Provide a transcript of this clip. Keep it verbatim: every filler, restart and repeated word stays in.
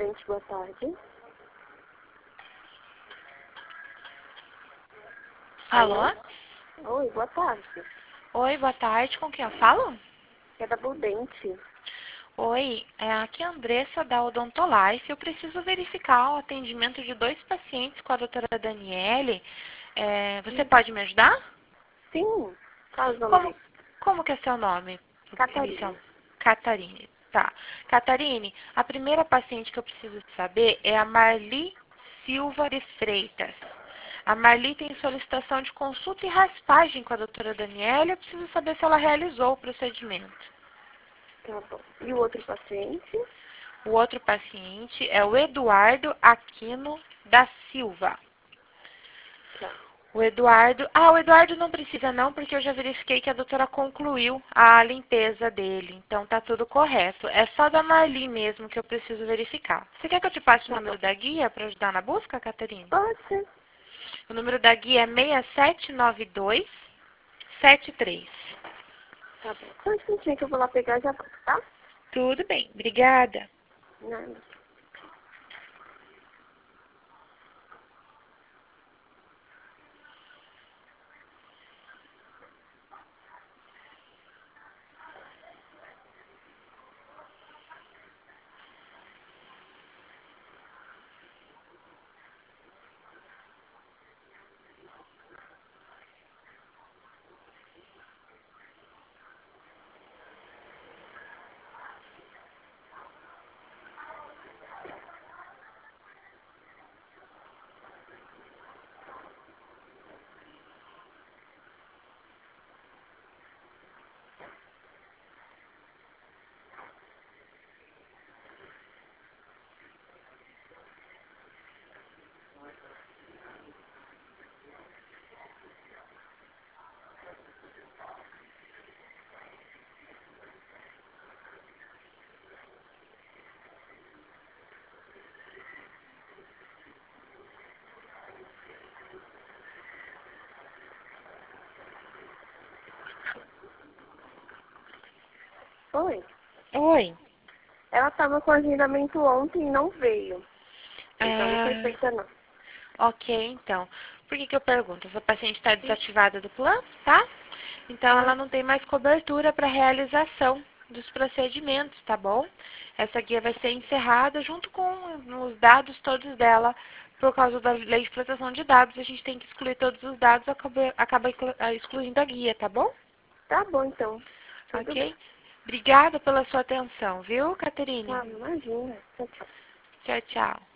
Prevente, boa tarde. Alô? Oi, boa tarde. Oi, boa tarde. Com quem eu falo? É da Budente. Oi, é aqui a Andressa da Odontolife. Eu preciso verificar o atendimento de dois pacientes com a doutora Daniele. É, você pode me ajudar? Sim, qual é o nome Como, dele? como que é seu nome? Inicial. Catarina. Catarine. Tá. Catarine, a primeira paciente que eu preciso saber é a Marli Silva de Freitas. A Marli tem solicitação de consulta e raspagem com a doutora Daniela. Eu preciso saber se ela realizou o procedimento. Tá bom. E o outro paciente? O outro paciente é o Eduardo Aquino da Silva. Tá. O Eduardo... Ah, o Eduardo não precisa não, porque eu já verifiquei que a doutora concluiu a limpeza dele. Então, tá tudo correto. É só da Marli mesmo que eu preciso verificar. Você quer que eu te passe o Tá número bom. da guia para ajudar na busca, Catarina? Pode ser. O número da guia é seis sete nove dois sete três. Tá bom. Só um instantinho que eu vou lá pegar e já volto, tá? Tudo bem, obrigada. Nada. Oi. Oi. Ela tava com agendamento ontem e não veio. Então não foi Ah, feita não. ok, então. Por que que eu pergunto? Essa paciente está desativada do plano, tá? Então, Ah, ela não tem mais cobertura para realização dos procedimentos, tá bom? Essa guia vai ser encerrada junto com os dados todos dela. Por causa da lei de proteção de dados, a gente tem que excluir todos os dados, acaba, acaba exclu- ah, excluindo a guia, tá bom? tá bom então. Tudo bem. Ok? Obrigada pela sua atenção, viu, Caterine? Tá, imagina. Tchau, tchau. Tchau, tchau.